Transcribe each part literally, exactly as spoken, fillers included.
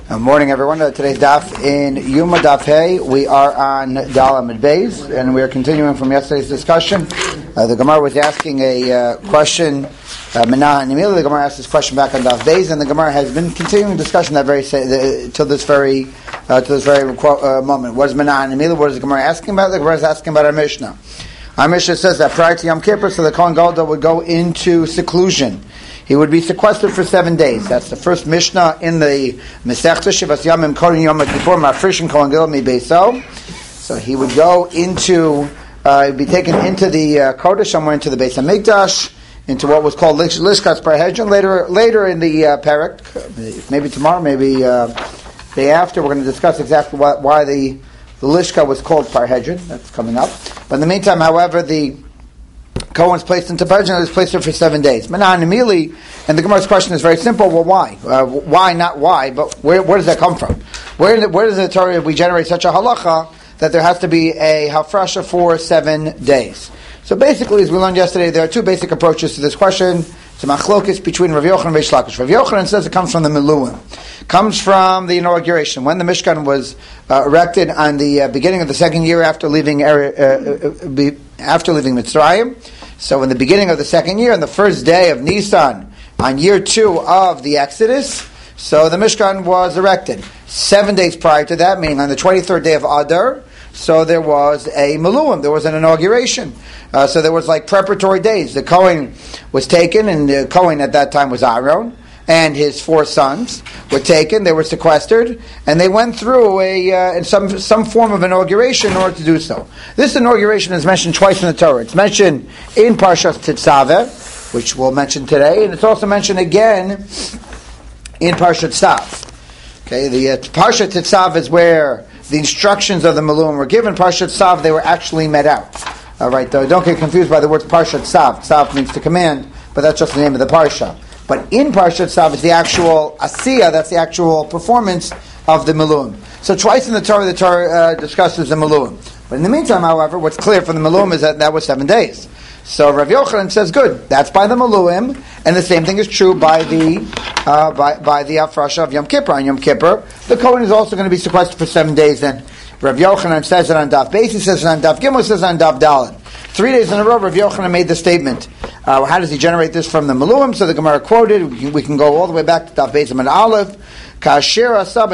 Good morning, everyone. Uh, today's daf in Yuma Daf Hey. We are on Dal Amid Beis, and we are continuing from yesterday's discussion. Uh, the Gemara was asking a uh, question. Uh, Menah and immediately the Gemara asked this question back on Daf Beis, and the Gemara has been continuing discussion that very uh, till this very uh, to this very uh, moment. What is Menah and immediately? What is the Gemara asking about? The Gemara is asking about our Mishnah. Our Mishnah says that prior to Yom Kippur, so the Kohen Gadol would go into seclusion. He would be sequestered for seven days. That's the first Mishnah in the Masechta Shivas Yamim Kohen Yom Kippur Mafrishin Kohen Gadol Mi Beiso. So he would go into, uh, he'd be taken into the uh, Kodesh, somewhere into the Beis Hamikdash, into what was called Lishkas Parhedron. Later, later in the uh, Perek, maybe tomorrow, maybe uh, day after, we're going to discuss exactly why, why the the Lishka was called Parhedron. That's coming up. But in the meantime, however, the Kohen was placed into Parhedron and was placed there for seven days. Manan Emili, and the Gemara's question is very simple. Well, why? Uh, why, not why, but where, where does that come from? Where, where does the Torah, we generate such a halacha that there has to be a hafrasha for seven days? So basically, as we learned yesterday, there are two basic approaches to this question. It's a machlokes between Rav Yochanan and Reish Lakish. Rav Yochanan says it comes from the Miluim. Comes from the inauguration. When the Mishkan was uh, erected on the uh, beginning of the second year after leaving uh, uh, be, after leaving Mitzrayim. So in the beginning of the second year, on the first day of Nisan, on year two of the Exodus, so the Mishkan was erected. Seven days prior to that, meaning on the twenty-third day of Adar, so there was a Miluim, there was an inauguration. Uh, so there was like preparatory days. The Kohen was taken, and the Kohen at that time was Aaron, and his four sons were taken, they were sequestered, and they went through a uh, in some some form of inauguration in order to do so. This inauguration is mentioned twice in the Torah. It's mentioned in Parshas Tetzaveh, which we'll mention today, and it's also mentioned again in Parshat Tzav. Okay, the uh, Parshat Tetzaveh is where the instructions of the Miluim were given. Parshat Tzav, they were actually met out. All right, though, don't get confused by the words Parshat Tzav. Tzav means to command, but that's just the name of the Parsha. But in Parshat Tzav is the actual Asiyah, that's the actual performance of the Miluim. So twice in the Torah, the Torah uh, discusses the Miluim. But in the meantime, however, what's clear from the Miluim is that that was seven days. So Rav Yochanan says, good, that's by the Miluim, and the same thing is true by the uh, by, by the Hafrasha of Yom Kippur. On Yom Kippur, the Kohen is also going to be sequestered for seven days. Then Rav Yochanan says it on Daf Beis, he says it on Daf Gimel, says it on Daf Daled. Three days in a row, Rav Yochanan made the statement. Uh, how does he generate this from the Miluim? So the Gemara quoted, we can, we can go all the way back to Daf Beis and Aleph. Just like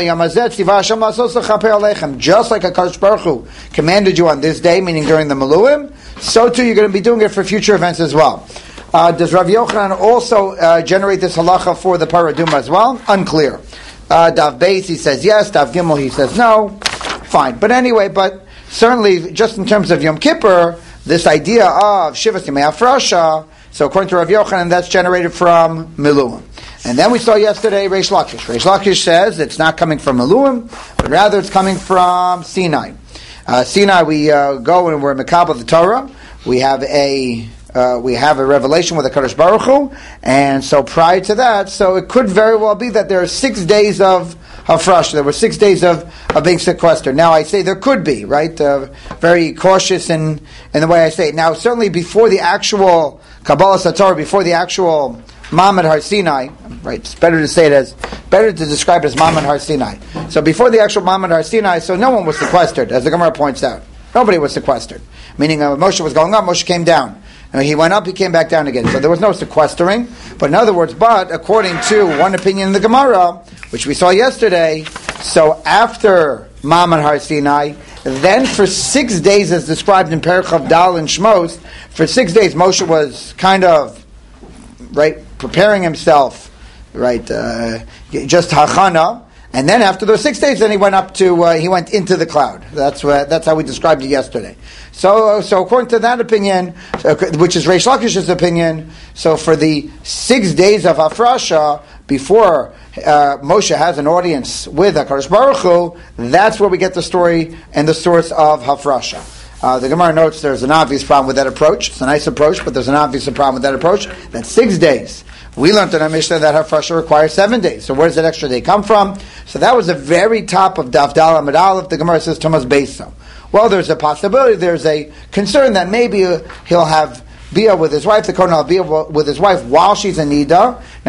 HaKadosh Baruch Hu commanded you on this day, meaning during the Miluim, so too you're going to be doing it for future events as well. Uh, does Rav Yochanan also uh, generate this halacha for the Paraduma as well? Unclear. Uh, Daf Beis, he says yes. Daf Gimel, he says no. Fine. But anyway, but certainly just in terms of Yom Kippur, this idea of Shivas Yemei Hafrasha, so according to Rav Yochanan, that's generated from Miluim. And then we saw yesterday Reish Lakish. Reish Lakish says it's not coming from Miluim, but rather it's coming from Sinai. Uh, Sinai, we uh, go and we're Mekabel the Torah. We have a uh, we have a revelation with the Kadosh Baruch Hu, and so prior to that, so it could very well be that there are six days of Hafrash. There were six days of, of being sequestered. Now I say there could be, right? Uh, very cautious in in the way I say it. Now certainly before the actual Kabbalah Satorah, before the actual Ma'amad Har Sinai, right? It's better to say it as, better to describe it as Ma'amad Har Sinai. So before the actual Ma'amad Har Sinai, so no one was sequestered, as the Gemara points out. Nobody was sequestered. Meaning uh, Moshe was going up, Moshe came down. And he went up, he came back down again. So there was no sequestering. But in other words, but according to one opinion in the Gemara, which we saw yesterday, so after Ma'amad Har Sinai, then for six days, as described in Perek Chav Dal and Shmos, for six days Moshe was kind of, right, preparing himself, right, uh, just hachana, and then after those six days, then he went up to, uh, he went into the cloud. That's what, that's how we described it yesterday. So, so according to that opinion, which is Reish Lakish's opinion, so for the six days of Hafrasha, before uh, Moshe has an audience with HaKadosh Baruch Hu, that's where we get the story and the source of Hafrasha. Uh, the Gemara notes there's an obvious problem with that approach. It's a nice approach, but there's an obvious problem with that approach. That's six days. We learned in our Mishnah that Hafrasha requires seven days. So where does that extra day come from? So that was the very top of Daf Dal Amid Aleph. The Gemara says Thomas Beiso. Well, there's a possibility, there's a concern that maybe he'll have Bia with his wife, the Kohen will be with his wife while she's in Nida. Now,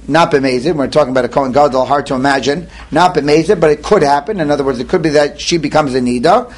not b'mezid. We're talking about a Kohen Gadol, hard to imagine. Not b'mezid, but it could happen. In other words, it could be that she becomes a nida.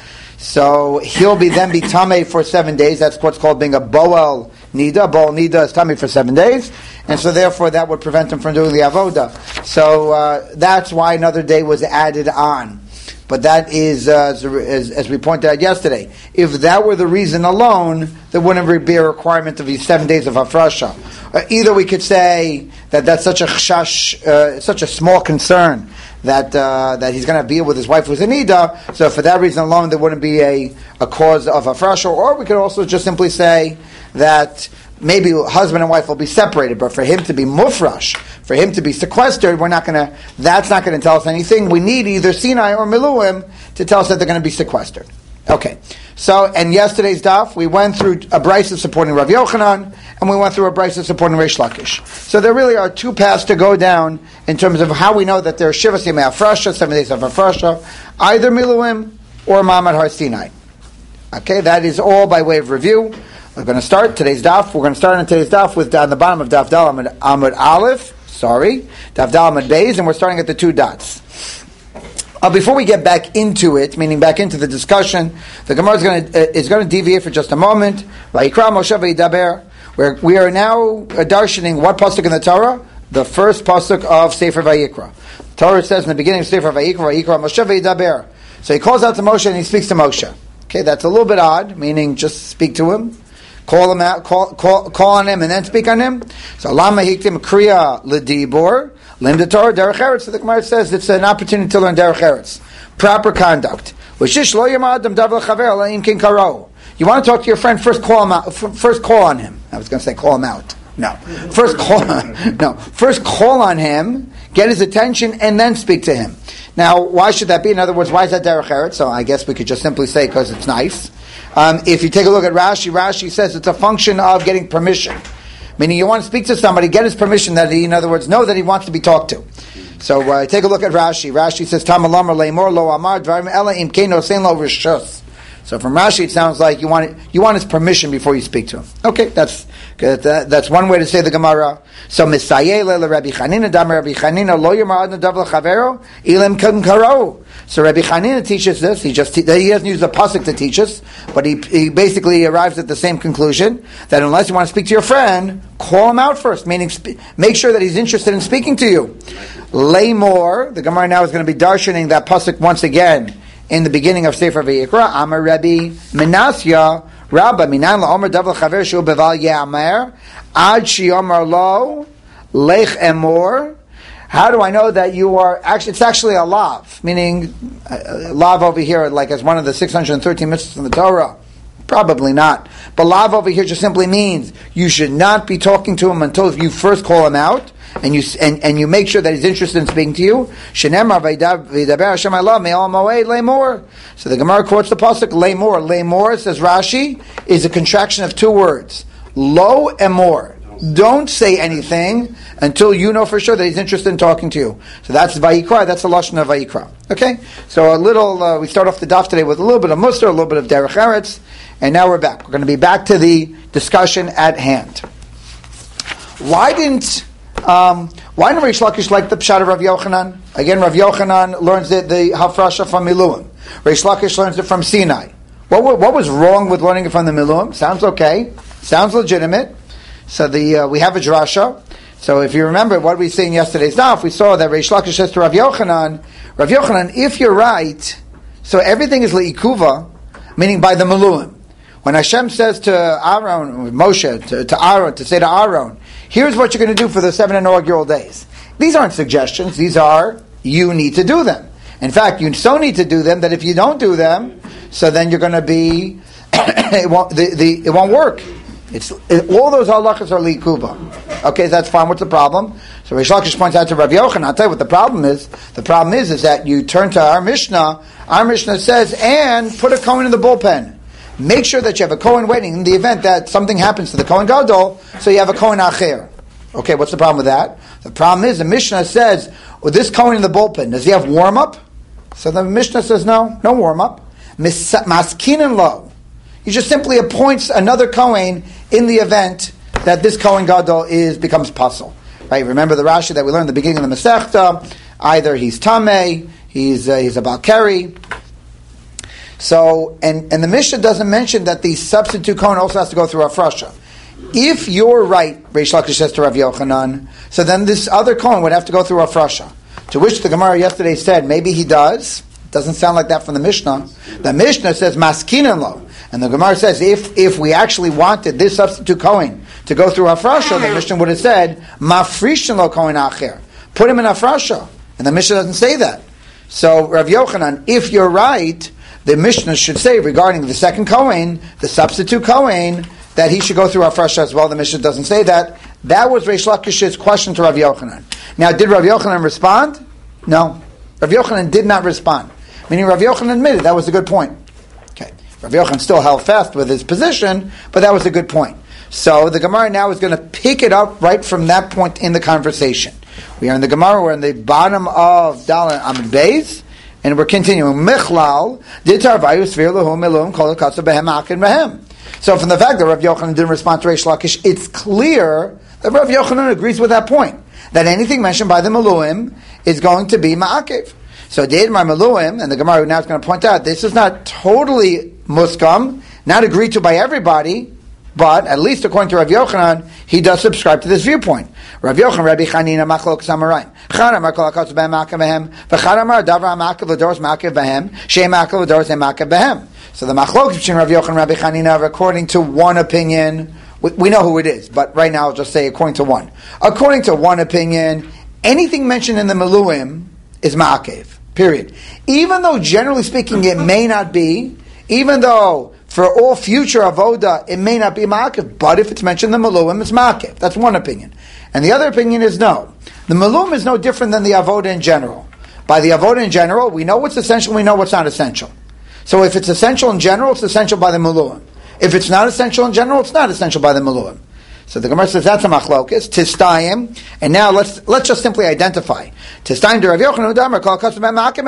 So he'll be then be tamei for seven days. That's what's called being a boel nida. Boel nida is tamei for seven days, and so therefore that would prevent him from doing the avoda. So uh, that's why another day was added on. But that is, uh, as, as we pointed out yesterday, if that were the reason alone, there wouldn't be a requirement of these seven days of hafrasha. Uh, either we could say that that's such a chashash, uh, such a small concern that uh, that he's going to be with his wife who's a nida, so for that reason alone, there wouldn't be a, a cause of hafrasha. Or we could also just simply say that maybe husband and wife will be separated, but for him to be mufrash, for him to be sequestered, we're not going to, that's not going to tell us anything. We need either Sinai or Miluim to tell us that they're going to be sequestered. Okay. So, and yesterday's daf, we went through a brisa supporting Rav Yochanan, and we went through a brisa supporting Reish Lakish. So there really are two paths to go down in terms of how we know that there are Shivas Yemei Hafrasha, seven days of Hafrasha, either Miluim or Ma'amad Har Sinai. Okay, that is all by way of review. We're going to start today's daf. We're going to start on today's daf with on the bottom of daf Dal Amud, Amud Aleph. Sorry, daf Dal Amud Beis, and we're starting at the two dots. Uh, before we get back into it, meaning back into the discussion, the Gemara is going to uh, is going to deviate for just a moment. Vayikra Moshe v'yidaber. Where we are now uh, darshaning what pasuk in the Torah, the first pasuk of Sefer Vayikra. The Torah says in the beginning of Sefer Vayikra, Vayikra Moshe v'yidaber. So he calls out to Moshe and he speaks to Moshe. Okay, that's a little bit odd, meaning just speak to him. Call him out, call, call, call on him, and then speak on him. So, lama hiktim kriya l'dibor, lim de Torah derech eretz. So the Gemara says it's an opportunity to learn derech eretz, proper conduct. V'shish lo yom adam dav l'chaver la'im kin karo. You want to talk to your friend? First, call him out. First, call on him. I was going to say call him out. No, first call. No, first call on him, get his attention, and then speak to him. Now, why should that be? In other words, why is that derech eretz? So I guess we could just simply say because it's nice. Um, if you take a look at Rashi, Rashi says it's a function of getting permission. Meaning you want to speak to somebody, get his permission that he, in other words, know that he wants to be talked to. So uh, take a look at Rashi. Rashi says, Tamalamar leimor lo amar dvarim ela im keno sein lo rishus. So from Rashi it sounds like you want it, you want his permission before you speak to him. Okay, that's good. That, that's one way to say the Gemara. So Misayeh le Rabbi Chanina dam Rabbi Chanina lo yomar adna dav lechavero ilim kan karo. So Rabbi Chanina teaches this. He just he doesn't use the pasuk to teach us, but he he basically arrives at the same conclusion that unless you want to speak to your friend, call him out first. Meaning, sp- make sure that he's interested in speaking to you. Lay more. The Gemara now is going to be darshaning that pasuk once again in the beginning of Sefer Vayikra. Amar Rabbi Menasya Rabba Minan LaOmer Dav LaChaver Shu Beval Ya'amer Ad Shiyomar Lo Lech Emor. How do I know that you are actually? It's actually a lav, meaning uh, lav over here, like as one of the six hundred thirteen mitzvahs in the Torah. Probably not, but lav over here just simply means you should not be talking to him until you first call him out, and you and, and you make sure that he's interested in speaking to you. Shenemar v'yidaber Hashem alav me'al moed le'mor. So the Gemara quotes the pasuk le'mor. Le'mor, says Rashi, is a contraction of two words: lo and more. Don't say anything until you know for sure that he's interested in talking to you. So that's Vayikra, that's the Lashon of Vayikra. Okay? So a little, uh, we start off the daf today with a little bit of Musar, a little bit of Derech Eretz, and now we're back. We're going to be back to the discussion at hand. Why didn't, um, why didn't Reish Lakish like the Pshat of Rav Yochanan? Again, Rav Yochanan learns the, the Hafrasha from Miluim. Reish Lakish learns it from Sinai. What, what was wrong with learning it from the Miluim? Sounds okay. Sounds legitimate. So the uh, we have a drasha. So if you remember what we seen in yesterday's daf, we saw that Reish Lakish says to Rav Yochanan, Rav Yochanan, if you're right, so everything is le'ikuva, meaning by the Miluim. When Hashem says to Aaron, Moshe, to, to Aaron, to say to Aaron, here's what you're going to do for the seven inaugural days. These aren't suggestions. These are, you need to do them. In fact, you so need to do them that if you don't do them, so then you're going to be, it won't, the, the, it won't work. It's it, all those halachas are likuba. Okay, that's fine. What's the problem? So Reish Lakish points out to Rav Yochanan. I'll tell you what the problem is. The problem is is that you turn to our Mishnah. Our Mishnah says, and put a Kohen in the bullpen. Make sure that you have a Kohen waiting in the event that something happens to the Kohen Gadol, so you have a Kohen Acher. Okay, what's the problem with that? The problem is the Mishnah says, well, this Kohen in the bullpen, does he have warm up? So the Mishnah says, no, no warm up. Maskinan lo. He just simply appoints another Kohen in the event that this Kohen Gadol is becomes pasul. Right? Remember the Rashi that we learned at the beginning of the Masechta. Either he's Tameh, he's uh, he's a Balkari. So, and, and the Mishnah doesn't mention that the substitute Kohen also has to go through Hafrasha. If you're right, Reish Lakish says to Rav Yochanan, so then this other Kohen would have to go through Hafrasha. To which the Gemara yesterday said, maybe he does. Doesn't sound like that from the Mishnah. The Mishnah says, Maskinan lo. And the Gemara says, if if we actually wanted this substitute Kohen to go through Hafrasha, the Mishnah would have said, Mafrishin lo Kohen acher. Put him in Hafrasha. And the Mishnah doesn't say that. So, Rav Yochanan, if you're right, the Mishnah should say regarding the second Kohen, the substitute Kohen, that he should go through Hafrasha as well. The Mishnah doesn't say that. That was Reish Lakish's question to Rav Yochanan. Now, did Rav Yochanan respond? No. Rav Yochanan did not respond. Meaning Rav Yochanan admitted that was a good point. Okay. Rav Yochanan still held fast with his position, but that was a good point. So the Gemara now is going to pick it up right from that point in the conversation. We are in the Gemara, we're in the bottom of Dalet Amud Beis, and we're continuing. Michlal, ditarvayu svir lahum elum kol katsu behem akin behem. So from the fact that Rav Yochanan didn't respond to Reish Lakish, it's clear that Rav Yochanan agrees with that point, that anything mentioned by the Meluim is going to be ma'akev. So Deid Mar Meluim, and the Gemara now is going to point out, this is not totally muskam, not agreed to by everybody, but at least according to Rav Yochanan, he does subscribe to this viewpoint. Rav Yochanan, Rabbi Chanina, Machlok Samarayim. Chad Amar Kol HaKatz Behem Ma'akev Behem, V'chad Amar Davra Ma'akev L'Doros Ma'akev Behem, Shei Ma'akev L'Doros Hem Ma'akev Behem. So the Machlok between Rav Yochanan and Rabbi Chanina are according to one opinion. We, we know who it is, but right now I'll just say according to one. According to one opinion, anything mentioned in the Meluim is Ma'akev. Period. Even though generally speaking it may not be, even though for all future avoda it may not be ma'akev, but if it's mentioned in the Meluim, it's ma'akev. That's one opinion. And the other opinion is no. The Meluim is no different than the avoda in general. By the avoda in general, we know what's essential, we know what's not essential. So if it's essential in general, it's essential by the Meluim. If it's not essential in general, it's not essential by the Meluim. So the Gemara says that's a machlokes, tistayim, and now let's let's just simply identify. Tistayim de Rav Yochanan Damar Kol HaKatz Behem Ma'akev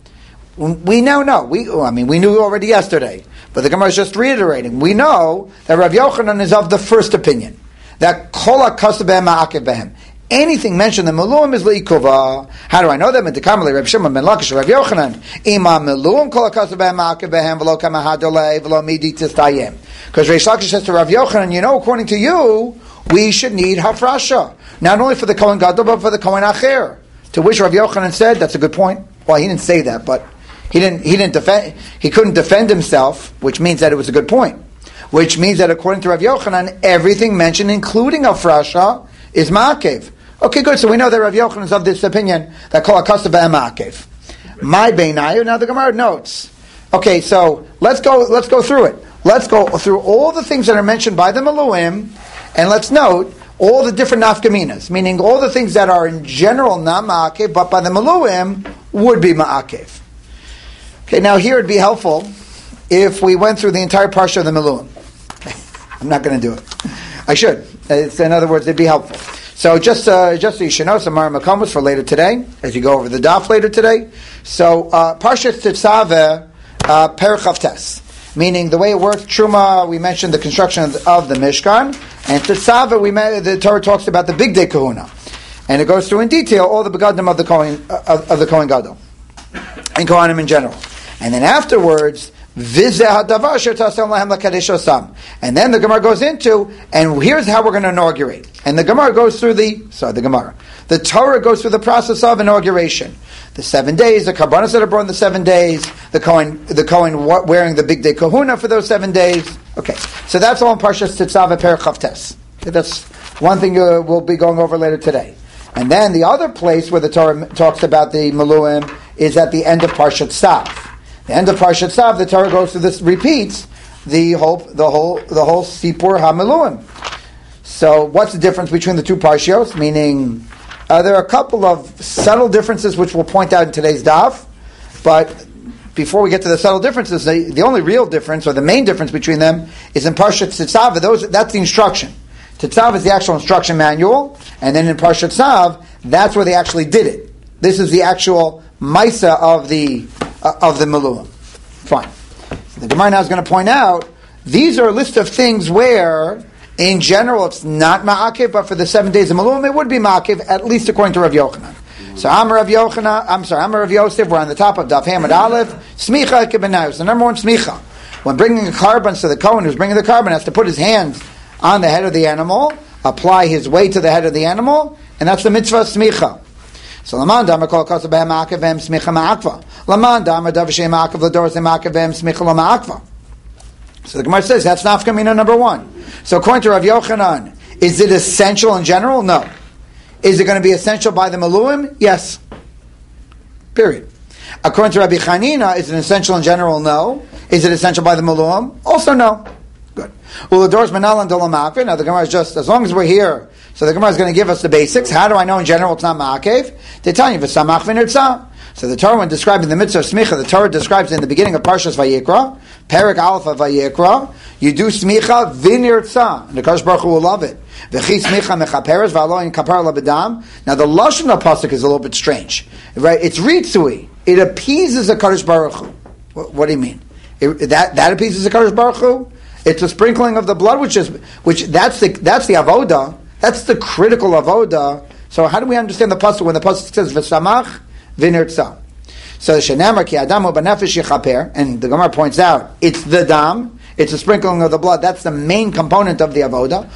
Behem. We now know. We I mean we knew already yesterday, but the Gemara is just reiterating. We know that Rav Yochanan is of the first opinion, that Kol HaKatz Behem Ma'akev Behem. Anything mentioned in the Meluim is le'ikuva. How do I know that? Medikamalei Reb Shimon ben Lakish Rav Yochanan Ima Meluim Kol HaKatz Behem Ma'akev Behem V'lo Kama Hadolei V'lo Midi Tistayim. Because Reish Lakish says to Rav Yochanan, you know, according to you, we should need Hafrasha. Not only for the Kohen Gadol, but for the Kohen Acher. To which Rav Yochanan said, that's a good point. Well, he didn't say that, but he didn't, he didn't defend, he couldn't defend himself, which means that it was a good point. Which means that according to Rav Yochanan, everything mentioned, including Hafrasha, is Ma'akev. Okay, good. So we know that Rav Yochanan is of this opinion, that Kol HaKatz Behem Ma'akev. My Beinayu, now the Gemara notes. Okay, so let's go, let's go through it. Let's go through all the things that are mentioned by the Meluim, and let's note all the different nafkaminas, meaning all the things that are in general not ma'akev, but by the Meluim would be ma'akev. Okay, now here it'd be helpful if we went through the entire parsha of the Meluim. I'm not going to do it. I should. It's, in other words, it'd be helpful. So just uh, just so you should know, some Mara Makomos for later today, as you go over the daf later today. So uh, Parshat Tetzaveh, uh, Perek Chavtes. Meaning the way it works, Truma, we mentioned the construction of the, of the Mishkan, and Tetzaveh, we met, the Torah talks about the Big Day Kahuna, and it goes through in detail all the begadim of the Kohen of, of the Kohen Gadol and Kohanim in general. And then afterwards, Vizeh hadavar asher tasem lahem lakadesh osam, and then the Gemara goes into, and here's how we're going to inaugurate. And the Gemara goes through the sorry, the Gemara, the Torah goes through the process of inauguration. The seven days, the karbanos that are brought in the seven days, the Kohen, the Kohen wearing the big day kahuna for those seven days. Okay, so that's all in Parshas Tetzaveh Perek Chavtes. Okay, that's one thing uh, we'll be going over later today. And then the other place where the Torah talks about the Meluim is at the end of Parshat Tzav. The end of Parshat Tzav, the Torah goes through this, repeats the whole, the whole, the whole Sipur HaMeluim. So, what's the difference between the two parshios? Meaning, uh, there are a couple of subtle differences which we'll point out in today's daf. But before we get to the subtle differences, the, the only real difference, or the main difference between them, is in Parshat Tzav. Those that's the instruction. Tzav is the actual instruction manual, and then in Parshat Tzav, that's where they actually did it. This is the actual Maisa of the uh, of the Meluim. Fine. So the Gemara now is going to point out these are a list of things where In general, it's not ma'akev, but for the seven days of Maluim, it would be ma'akev, at least according to Rav Yochanan. So Amar Rav Yochanan, I'm sorry, Amar Rav Yosef, we're on the top of Daf Hamad Aleph, Smicha Kebenayu. So number one, Smicha. When bringing a carbon, so the Kohen who's bringing the carbon has to put his hands on the head of the animal, apply his weight to the head of the animal, and that's the mitzvah Smicha. So Laman Damar Kol Kosa Behem Ma'akev Behem Smicha Ma'akva. Laman Damar Davashem Ma'akev L'Dor Zeh Ma'akev Behem Smicha Lo Ma'akva. So the Gemara says that's nafka mina number one. So according to Rav Yochanan, is it essential in general? No. Is it going to be essential by the Maluim? Yes. Period. According to Rabbi Chanina, is it essential in general? No. Is it essential by the Maluim? Also no. Good. Well, the doors manal and dolamakve. Now the Gemara is just, as long as we're here, so the Gemara is going to give us the basics. How do I know in general it's not ma'akev? They tell you, v'samach v'nirtzah. So the Torah, when describing the mitzvah of smicha, the Torah describes in the beginning of Parshas Vayikra, Perek Aleph of Vayikra, you do smicha v'nirtzah, and the Kadosh Baruch Hu will love it. V'chi smicha mechaperes v'alo in kapar labedam. Now the lashon of pasuk is a little bit strange, right? It's ritzui. It appeases the Kadosh Baruch Hu. What, what do you mean? It, that that appeases the Kadosh Baruch Hu? It's a sprinkling of the blood, which is which. That's the that's the avoda. That's the critical avoda. So how do we understand the pasuk when the pasuk says v'samach v'nirtzah? So the shenamar ki adamu b'nefesh yichaper, and the Gemara points out it's the dam. It's a sprinkling of the blood. That's the main component of the avoda.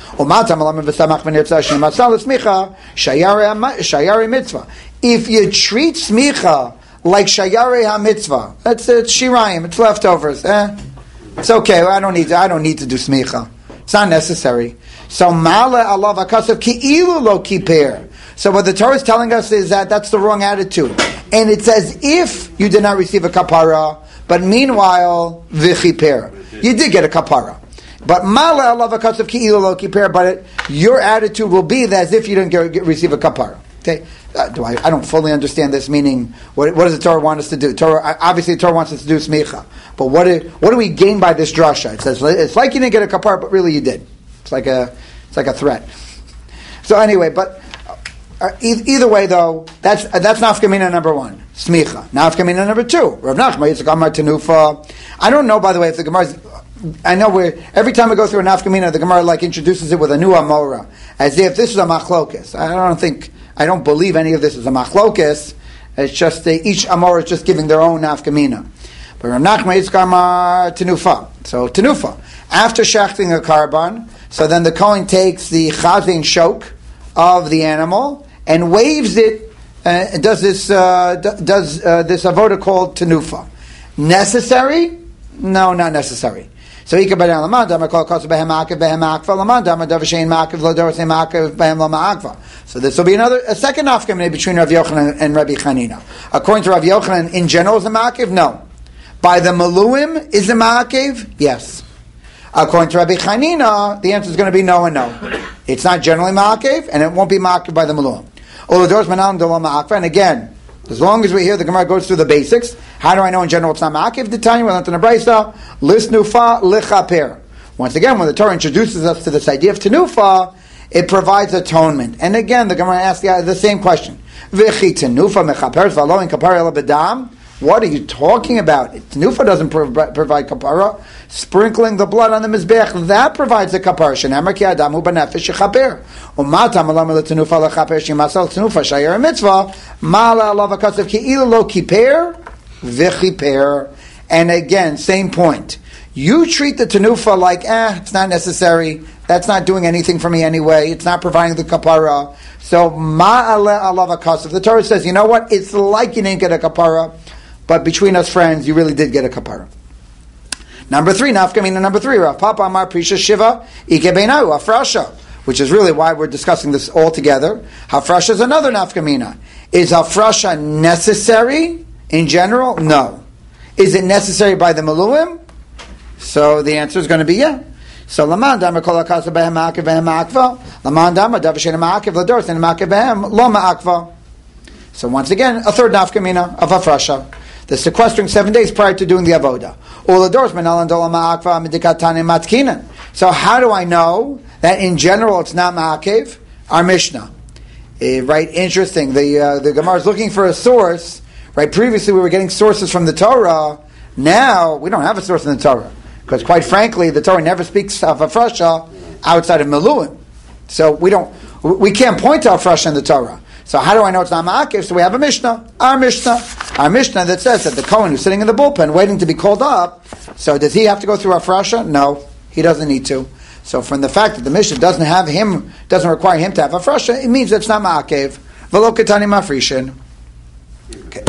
If you treat smicha like shayare ha-mitzvah, that's it's shirayim, it's leftovers. Eh? It's okay. I don't need to, I don't need to do smicha. It's not necessary. So mala alav akasav ki'ilu lo kiper. So what the Torah is telling us is that that's the wrong attitude, and it's as if you did not receive a kapara, but meanwhile v'chiper. You did get a kapara. But mala alav akasav ki'ilu lo kiper. But it, your attitude will be that as if you didn't get, get, receive a kapara. Okay, uh, do I? I don't fully understand this. Meaning, what, what does the Torah want us to do? Torah, obviously, the Torah wants us to do smicha. But what do, what do we gain by this drasha? It says it's like you didn't get a kapara, but really you did. It's like a it's like a threat. So anyway, but uh, e- either way, though, that's uh, that's nafka mina number one, smicha. Nafka mina number two, Rav Nachman Yitzchak Amar Tenufa. I don't know, by the way, if the Gemara. I know we're every time we go through a nafka mina, the Gemara like introduces it with a new amora, as if this is a machlokes. I don't think. I don't believe any of this is a machlokes. It's just they, each amor is just giving their own nafkamina. But Rav Nachman Yitzchak Amar Tenufa. So Tenufa, after shachting a carbon, so then the Kohen takes the chazin shok of the animal and waves it. Uh, does this uh, d- does uh, this avoda called Tenufa? Necessary? No, not necessary. So he could be down Laman Damar Kol Kosa Behem Ma'akev Behem Ma'akva Laman Damar Davashein Ma'akev L'Dor Zeh Ma'akev Behem Lo Ma'akva. So this will be another a second nafkamina between Rav Yochanan and Rabbi Chanina. According to Rav Yochanan, in general is a Ma'akev? No. By the Maluim is a Ma'akev? Yes. According to Rabbi Chanina, the answer is going to be no and no. It's not generally Ma'akev, and it won't be Ma'akev by the Maluim. L'Dor Zeh Ma'akev, and again, as long as we're here, the Gemara goes through the basics. How do I know in general it's not ma'akev? The Tanya, we learned in the Brayso, lis nufa lichaper. Once again, when the Torah introduces us to this idea of tenufa, it provides atonement. And again, the Gemara asks the, the same question. V'chi tenufa mechaper v'alo in kapara ela bedam. What are you talking about? Tenufa doesn't pro- provide kapara. Sprinkling the blood on the mizbeach, that provides a kapara. Shenamar ki adamu b'nefesh yechaper. U'mata malam letenufa lechaper shemasal tenufa shayir mitzvah mala alav akasav ki'ilu lo kiper v'chiper. And again, same point. You treat the tenufa like, eh, it's not necessary. That's not doing anything for me anyway. It's not providing the kapara. So ma'ale alav akasav. The Torah says, you know what? It's like you didn't get a kapara. But between us friends, you really did get a kapara. Number three, nafkamina number three, Rav Papa Amar Prisha Shiva Ike Beinayu Hafrasha, which is really why we're discussing this all together. Hafrasha is another nafkamina. Is hafrasha necessary in general? No. Is it necessary by the Maluim? So the answer is going to be yeah. So Laman Damar Kol Akasa Behem Ma'akev Behem Ma'akva Laman Damar Davashen Ma'akev L'Dor and Ma'akev Behem Lo Ma'akva. So once again, a third nafkamina of hafrasha. The sequestering seven days prior to doing the avoda. So how do I know that in general it's not ma'akev? Our Mishnah. Uh, right, interesting. The uh, the Gemara is looking for a source. Right, previously we were getting sources from the Torah. Now we don't have a source in the Torah. Because quite frankly, the Torah never speaks of hafrasha outside of Miluim. So we don't, we can't point to Hafrasha in the Torah. So how do I know it's not Ma'akev? So we have a Mishnah, our Mishnah, our Mishnah that says that the Kohen who's sitting in the bullpen waiting to be called up, so does he have to go through Hafrasha? No, he doesn't need to. So from the fact that the Mishnah doesn't have him, doesn't require him to have Hafrasha, it means that it's not Ma'akev. V'lo ketani mafrishin. Okay.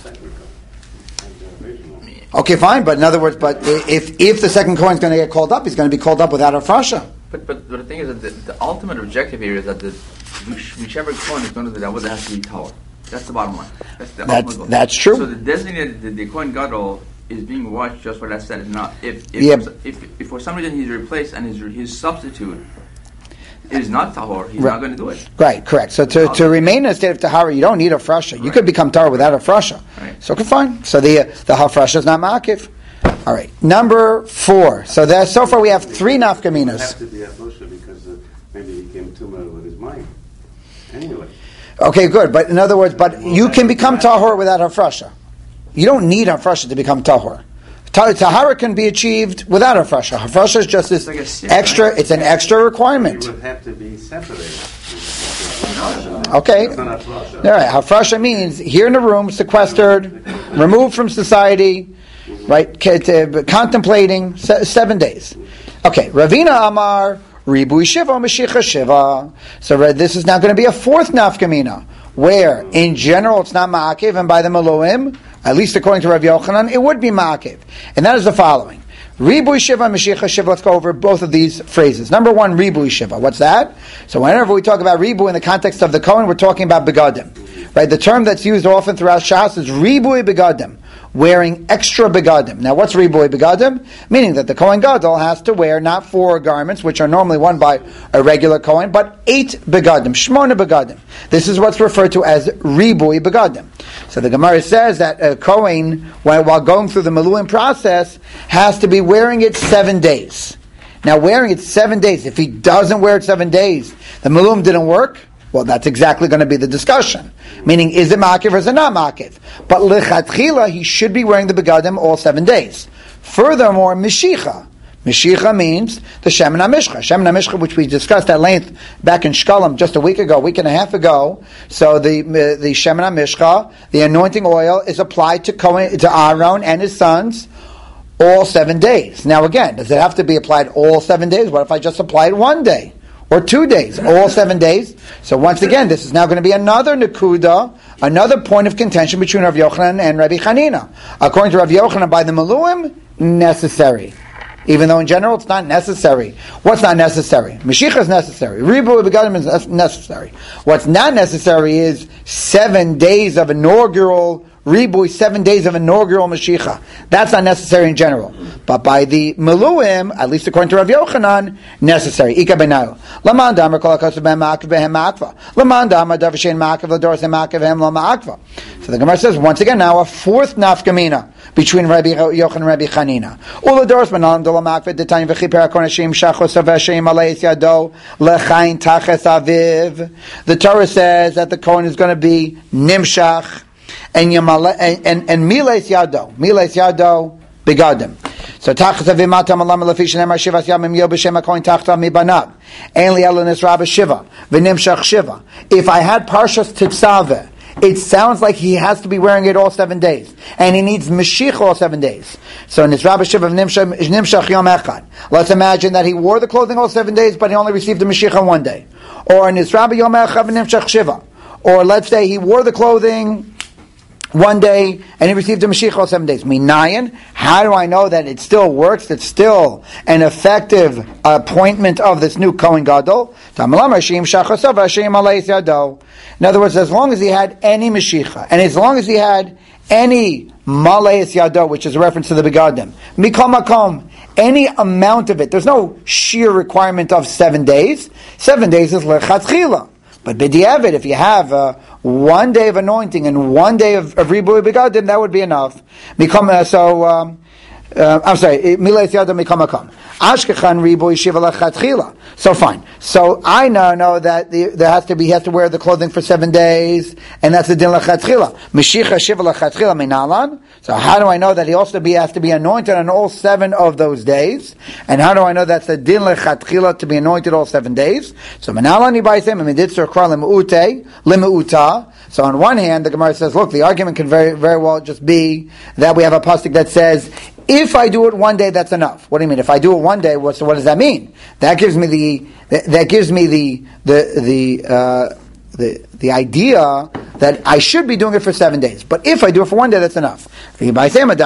Okay, fine, but in other words, but if if the second Kohen is going to get called up, he's going to be called up without Hafrasha. But, but but the thing is that the, the ultimate objective here is that the whichever Kohen is going to do that, there has to be Tahor. That's the bottom line. That's the that's, ultimate that's true. So the designated the, the Kohen Gadol is being watched just for that set. Is not if if, yeah. for, if if for some reason he's replaced and his his substitute is not Tahor, he's right. not going to do it. Right, correct. So to, to remain in a state of Tahara, you don't need Hafrasha. You right. could become Tahor without Hafrasha. Right. So okay, fine. So the the Hafrasha is not Ma'akev. All right, number four. So there, so far we have three nafkaminas. It has to be Hafrasha because uh, maybe he came too much with his mind. Anyway. Okay, good. But in other words, but you can become Tahor without Hafrasha. You don't need Hafrasha to become Tahor. Tahara can be achieved without Hafrasha. Hafrasha is just this like sin, extra, right? It's an extra requirement. It would have to be separated. Okay. All right. Hafrasha means here in the room, sequestered, removed from society, right? Contemplating, seven days. Okay. Ravina Amar, Ribui Shiva, Mashicha Shiva. So this is now going to be a fourth nafkamina, where in general it's not Ma'akev, and by the Meluim, at least according to Rav Yochanan, it would be Ma'akev. And that is the following. Ribui Shiva, Mashicha Shiva. Let's go over both of these phrases. Number one, Ribui Shiva. What's that? So whenever we talk about Ribui in the context of the Kohen, we're talking about Begadim. Right? The term that's used often throughout Shas is Ribui Begadim, wearing extra Begadim. Now what's Ribui Begadim? Meaning that the Kohen Gadol has to wear not four garments, which are normally worn by a regular Kohen, but eight Begadim, Shmona Begadim. This is what's referred to as Ribui Begadim. So the Gemara says that a Kohen, while, while going through the Meluim process, has to be wearing it seven days. Now wearing it seven days, if he doesn't wear it seven days, the Meluim didn't work. Well, that's exactly going to be the discussion. Meaning, is it Ma'akev or is it not Ma'akev? But Lechatchila, he should be wearing the Begadim all seven days. Furthermore, Mishicha. Mishicha means the Shemen HaMishcha. Shemen HaMishcha, which we discussed at length back in Shkalim just a week ago, a week and a half ago. So the uh, the Shemen HaMishcha, the anointing oil, is applied to Kohen, to Aaron and his sons all seven days. Now again, does it have to be applied all seven days? What if I just apply it one day? Or two days, all seven days. So once again, this is now going to be another Nakuda, another point of contention between Rav Yochanan and Rabbi Chanina. According to Rav Yochanan, by the Meluim, necessary. Even though in general it's not necessary. What's not necessary? Mashiach is necessary. Ribu Begadim is necessary. What's not necessary is seven days of inaugural Ribui, seven days of inaugural Mashiach. That's not necessary in general. But by the Meluim, at least according to Rav Yochanan, necessary. Ika benayu. Laman damar kol hakasav ben ma'akev behem ma'akva. Laman damar davar shein ma'akev l'doros hem ma'akev hem lo ma'akva. So the Gemara says, once again now, a fourth nafkamina between Rabbi Yochanan and Rabbi Chanina. U'l'doros benalam do lo ma'akva d'tanya v'chiper hakon hashem shachos aveshem aleis yado lechayin taches aviv. The Torah says that the Kohen is going to be nimshach, and Yamale, and, and, and Miles Yado, Miles Yado, Begadim. So Tachas Avimatam Alam Lafishan Emar Shivas Yamim Yo B'Shem HaKohen Tachta Mibanab Ainli Elonis Rabba Shiva V'Nimshach Shiva. If I had Parshas Tetzaveh, it sounds like he has to be wearing it all seven days, and he needs Mashiach all seven days. So in his Rabba Shiva V'Nimshach Yom Echad, let's imagine that he wore the clothing all seven days, but he only received the Mashiach on one day. Or in his Rabba Yom Echad V'Nimshach Shiva. Or let's say he wore the clothing one day, and he received a Mashiach all seven days. Minayin, how do I know that it still works? It's still an effective appointment of this new Kohen Gadol. In other words, as long as he had any Mashiach, and as long as he had any Maleis Yado, which is a reference to the Begadim, Mikol Makom, any amount of it, there's no sheer requirement of seven days. Seven days is Lechatchila. But b'di'evet, if you have uh, one day of anointing and one day of, of Ribui Begadim, that would be enough. Become, uh, so, um, Uh, I'm sorry. Milas yadam mikamakam. Ashkechan riboy shiva lachatchila. So fine. So I now know that the, there has to be he has to wear the clothing for seven days, and that's the din lachatchila. Mishicha shiva lachatchila minalan. So how do I know that he also be has to be anointed on all seven of those days? And how do I know that's the din lachatchila to be anointed all seven days? So minalan ibaisem amiditzur kra lemuute lemeuta. So on one hand, the Gemara says, look, the argument can very very well just be that we have a pasuk that says, if I do it one day, that's enough. What do you mean? If I do it one day, what, so what does that mean? That gives me the that, that gives me the the the uh, the the idea that I should be doing it for seven days. But if I do it for one day, that's enough. Or we can go back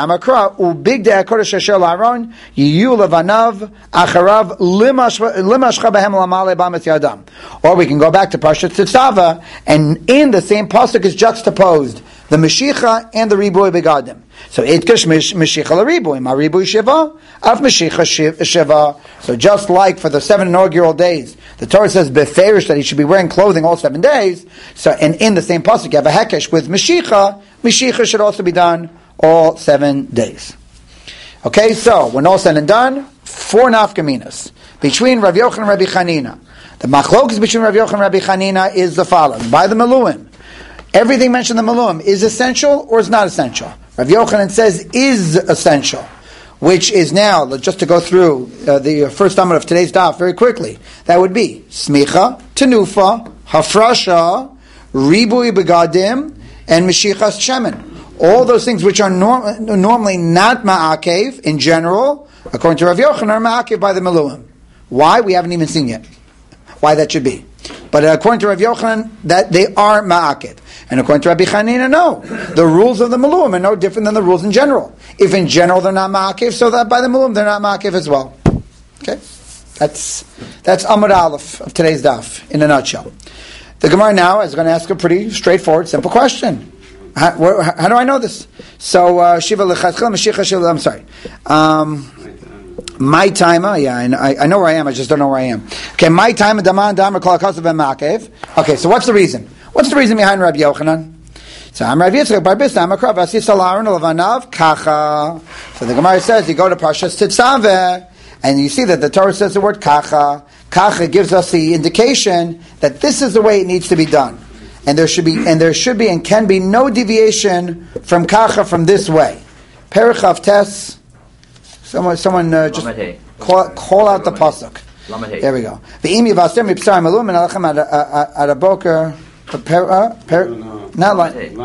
to Parshat Tetzava, and in the same pasuk is juxtaposed the Meshicha and the Riboy Begadim. So Itkash Meshicha LaRiboy, Ma Riboy Shiva, Av Meshicha Shiva. So just like for the seven inaugural days, the Torah says Beferish that he should be wearing clothing all seven days. So and in the same pasuk you have a Hekesh with Meshicha. Meshicha should also be done all seven days. Okay, so when all said and done, four nafkaminas between Rav Yochanan and Rabbi Chanina. The machlokes between Rav Yochanan and Rabbi Chanina is the following: by the Meluim, everything mentioned in the Meluim is essential or is not essential. Rav Yochanan says is essential, which is now, just to go through uh, the first amud of today's daf very quickly, that would be smicha, tenufa, hafrasha, ribui begadim, and meshichas shemen. All those things which are norm- normally not ma'akev in general, according to Rav Yochanan, are ma'akev by the Meluim. Why? We haven't even seen yet why that should be. But according to Rav Yochanan, that they are ma'akev. And according to Rabbi Chanina, no. The rules of the Meluim are no different than the rules in general. If in general they're not ma'akev, so that by the Meluim they're not ma'akev as well. Okay? That's that's Amud Aleph of today's daf, in a nutshell. The Gemara now is going to ask a pretty straightforward, simple question. How, where, how do I know this? So, uh, Shiva L'chatchila, Mashiach Shiva, I'm sorry. Um... My timer, yeah, I, I know where I am, I just don't know where I am. Okay, my timer, Daman, Damar, Kol HaKosav, and Ma'akev. Okay, so what's the reason? What's the reason behind Rabbi Yochanan? So, I'm Rabbi Yitzchak, Bar Bisna, Amakra, Vasis Alaron, Levanav, Kacha. So the Gemara says, you go to Parshas Tetzaveh, and you see that the Torah says the word Kacha. Kacha gives us the indication that this is the way it needs to be done. And there should be, and there should be, and can be no deviation from Kacha from this way. Perichav Tes. Someone, someone uh, just call, call out the pasuk. There we go. V'im yivastem mipsar melum and alachem at a boker. Not like.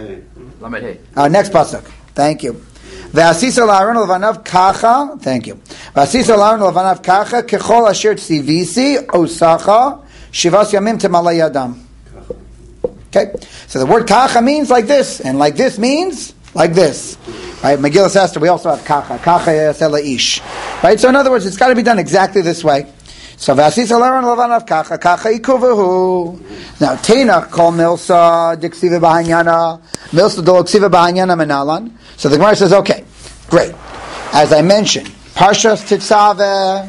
Uh, next pasuk. Thank you. V'asisa la'aron levanav kacha. Thank you. V'asisa la'aron levanav kacha kechol asher tzivisi osacha shivas yamim temalei yadam. Okay. So the word kacha means like this, and like this means like this. Right, Megillah Esther, we also have kacha, kacha yaseh ish. Right, so in other words, it's got to be done exactly this way. So vasis alaron levanav kacha, kacha ikuvahu. Now Teinach call milsa diksiva bahanyana, milsa doloksiva bahanyana menalan. So the Gemara says, okay, great. As I mentioned, Parshas Tetzaveh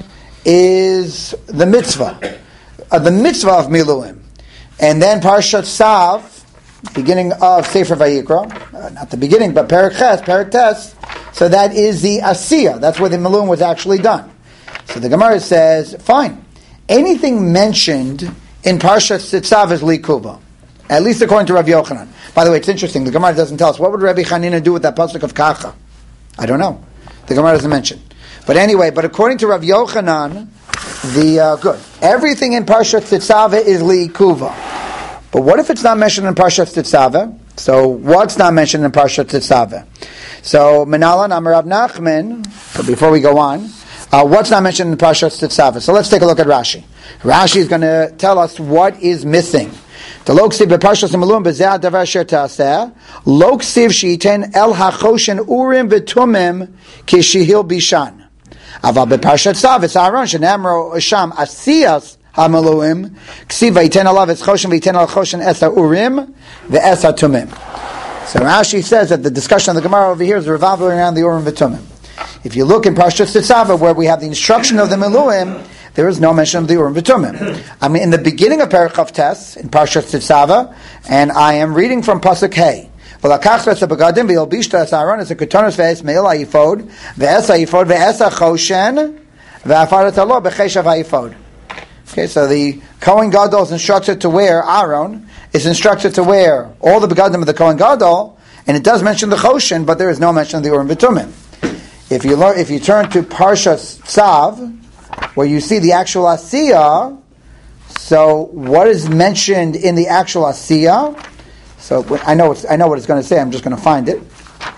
is the mitzvah, uh, the mitzvah of Miluim, and then Parshas Tzav, beginning of Sefer Vayikra, uh, not the beginning, but Perek Ches, Perek Tes. So that is the Asiyah. That's where the Meluim was actually done. So the Gemara says, fine. Anything mentioned in Parshas Tetzaveh is Likuba, at least according to Rav Yochanan. By the way, it's interesting. The Gemara doesn't tell us what would Rabbi Chanina do with that pasuk of Kacha. I don't know. The Gemara doesn't mention. But anyway, but according to Rav Yochanan, the uh, good everything in Parshas Tetzaveh is Likuva. But what if it's not mentioned in Parashat Tetzaveh? So what's not mentioned in Parashat Tetzaveh? So Menalan Amar Rav Nachman. So before we go on, uh, what's not mentioned in Parashat Tetzaveh? So let's take a look at Rashi. Rashi is going to tell us what is missing. The loksiv beParshas Meluim bezeh davar asher ta'aseh loksiv sheiten el hachoshen urim v'tumim kishihil bishan. Aval beParashat Tzav it's Aaron shenamro sham asiyas HaMeluim, Ksiva Yiten Alav Etz Choshen V'Yiten Al Choshen Esa Urim V'Esa Tumim. So Rashi says that the discussion of the Gemara over here is revolving around the Urim V'Tumim. If you look in Parashat Tetzaveh, where we have the instruction of the Meluim, there is no mention of the Urim V'Tumim. I mean, in the beginning of Perek Ches, in Parashat Tetzaveh, and I am reading from Pasuk Hey, V'lakachta es ha-begadim v'yilbishta es Aaron es ha-ketonos v'es meil ha-yifod v'es ha-yifod v'es ha-choshen v'afarat alo b'cheshav ha-yifod. Okay, so the Kohen Gadol is instructed to wear, Aaron is instructed to wear all the begadim of the Kohen Gadol, and it does mention the Choshen, but there is no mention of the Urim V'Tumim. If you learn, if you turn to Parshas Tzav, where you see the actual Asiyah, so what is mentioned in the actual Asiyah? So I know it's, I know what it's going to say. I'm just going to find it.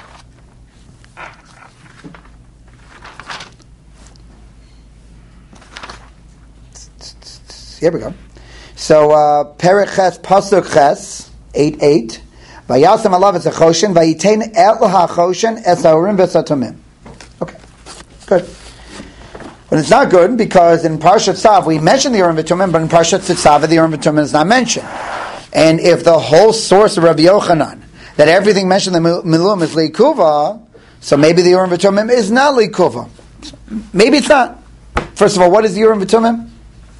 Here we go. So uh, Perek Ches Pasuk Ches eight eight. Vayasam alav es hachoshen vayitein el hachoshen es haurim v'satumim. Okay, good. But it's not good because in Parshat Tzav we mention the Urim V'Tumim, but in Parshat Tzav the Urim V'Tumim is not mentioned. And if the whole source of Rabbi Yochanan, that everything mentioned in the Miluim is Likuva, so maybe the Urim V'Tumim is not Likuva. Maybe it's not. First of all, what is the Urim V'Tumim?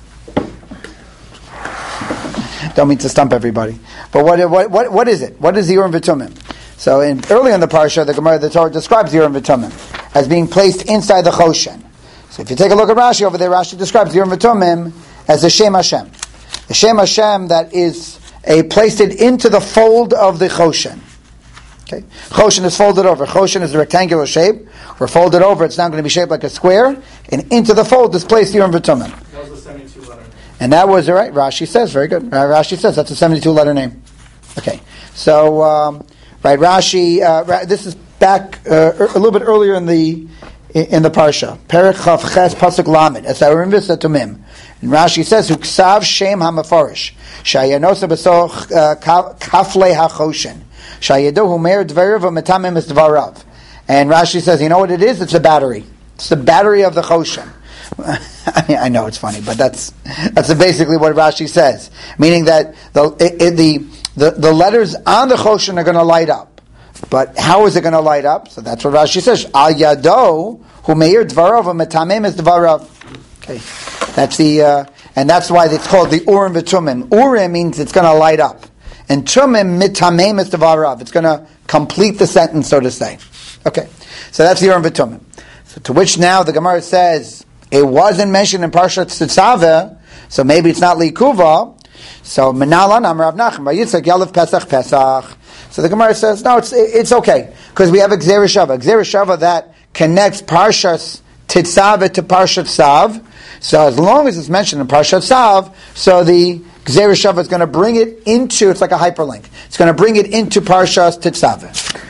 Don't mean to stump everybody. But what what what, what is it? What is the Urim V'Tumim? So in, early in the Parsha, the Gemara, the Torah describes the Urim V'Tumim as being placed inside the Choshen. So if you take a look at Rashi over there, Rashi describes the Urim V'Tumim as the Shem Hashem. The Shem Hashem that is a placed it into the fold of the Choshen. Okay, Choshen is folded over. Choshen is a rectangular shape. We're folded over. It's now going to be shaped like a square, and into the fold is placed the Urim V'Tumim. That was the seventy-two letter. And that was, all right, Rashi says, very good. Rashi says that's a seventy-two letter name. Okay, so, um, right, Rashi, uh, this is back uh, a little bit earlier in the in the Parsha. Perek Chav Ches Pasuk Lamed, as I remember Tumim. And Rashi says, Huksav Shem HaMeforish, Shayanosa Besoch Kafle HaChoshen, Shayedo Humer Dverav Metamim Es Dvarav. And Rashi says, you know what it is? It's a battery. It's the battery of the Choshen. I mean, I know it's funny, but that's that's basically what Rashi says, meaning that the it, it, the, the the letters on the Choshen are going to light up. But how is it going to light up? So that's what Rashi says. Al Yado Hu Meir Dvarav Metamim Es Dvarav. Okay, that's the uh, and that's why it's called the Urim V'Tumim. Urim means it's going to light up, and Tumim Mitamim Es Dvarav. It's going to complete the sentence, so to say. Okay, so that's the Urim V'Tumim. So to which now the Gemara says, it wasn't mentioned in Parshat Tzav, so maybe it's not Likuva. So Menalan Amar Rav Nachman Yitzchak Yalav Pesach Pesach. So the Gemara says no, it's it's okay because we have a Gzera Shava, Gzera Shava that connects Parshat Tzav to Parshat Tzav. So as long as it's mentioned in Parshat Tzav, so the Gzera Shava is going to bring it into, it's like a hyperlink. It's going to bring it into Parshat Tzav.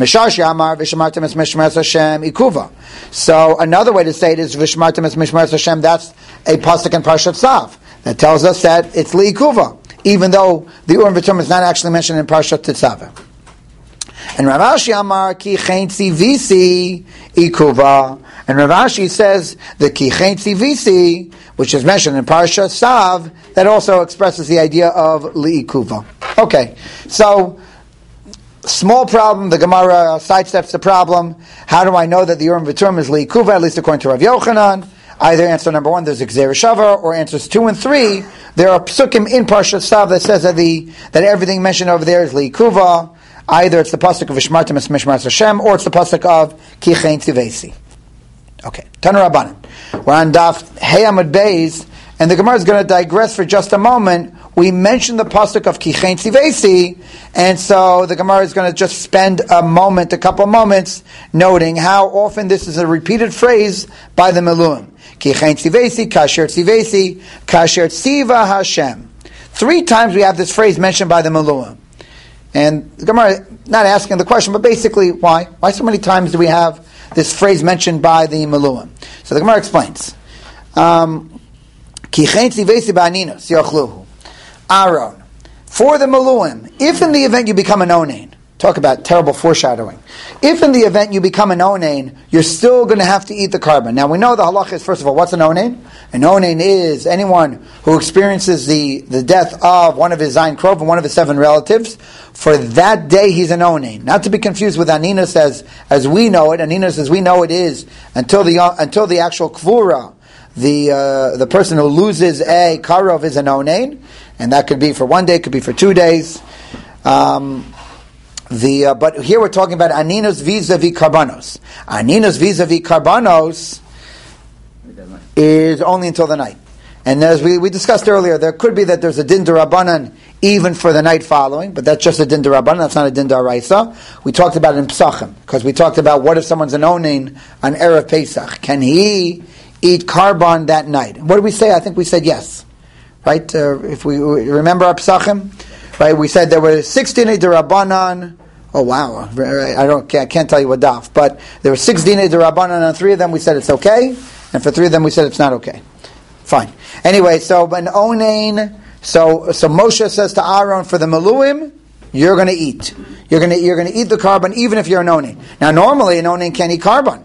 So another way to say it is Vishmartim es Mishmaras Hashem. That's a pasuk in Parshat Tzav that tells us that it's liikuva, even though the Urim V'Tumim is not actually mentioned in Parshat Tzav. And Rav Ashi Amar ki chen tzivisi ikuva. And Rav Ashi says the ki chen tzivisi, which is mentioned in Parshat Tzav, that also expresses the idea of liikuva. Okay, so. Small problem, the Gemara sidesteps the problem. How do I know that the Urim V'Tumim is Liikuva, at least according to Rav Yochanan? Either answer number one, there's a Gzera Shava, or answers two and three, there are psukim in Parshat Tzav that says that the that everything mentioned over there is Liikuva. Either it's the pasuk of Vishmartim es Mishmaras Hashem, or it's the pasuk of Ki Chen Tzivesi. Okay, Tanu Rabbanan. We're on Daf Hey Amud Beis, and the Gemara is going to digress for just a moment. We mentioned the pasuk of Ki Chen Tzivesi, and so the Gemara is going to just spend a moment, a couple of moments, noting how often this is a repeated phrase by the Miluim. Ki Chen Tzivesi, Kasher Tzivesi, Kasher Tziva Hashem. Three times we have this phrase mentioned by the Miluim. And the Gemara, not asking the question, but basically, why? Why so many times do we have this phrase mentioned by the Miluim? So the Gemara explains. Um, Ki Chen Tzivesi ba'aninos yochluhu. Aaron, for the Miluim, if in the event you become an onain, talk about terrible foreshadowing, if in the event you become an onain, you're still going to have to eat the carbon. Now we know the halacha is, first of all, what's an onain? An onain is anyone who experiences the, the death of one of his Zayin Krov and one of his seven relatives. For that day he's an onain. Not to be confused with aninus as, as we know it. Aninus as we know it is until the, until the actual kvura, the, uh, the person who loses a karov is an onain. And that could be for one day, could be for two days. Um, the uh, but here we're talking about aninos vis-a-vis karbanos. Aninos vis-a-vis karbanos is only until the night. And as we, we discussed earlier, there could be that there's a din d'Rabbanan even for the night following, but that's just a din d'Rabbanan, that's not a din d'Oraisa. We talked about it in Pesachim, because we talked about what if someone's an onin on Erev Pesach. Can he eat karban that night? What did we say? I think we said yes. Right? Uh, if we, we remember our Pesachim, right? We said there were six dinei d'Rabbanan. Oh wow! I don't, I can't tell you what daf, but there were six dinei d'Rabbanan. On three of them, we said it's okay, and for three of them, we said it's not okay. Fine. Anyway, so an onain. So so Moshe says to Aaron, for the meluim, you're going to eat. You're going to you're going to eat the carbon, even if you're an onain. Now, normally an onain can't eat carbon,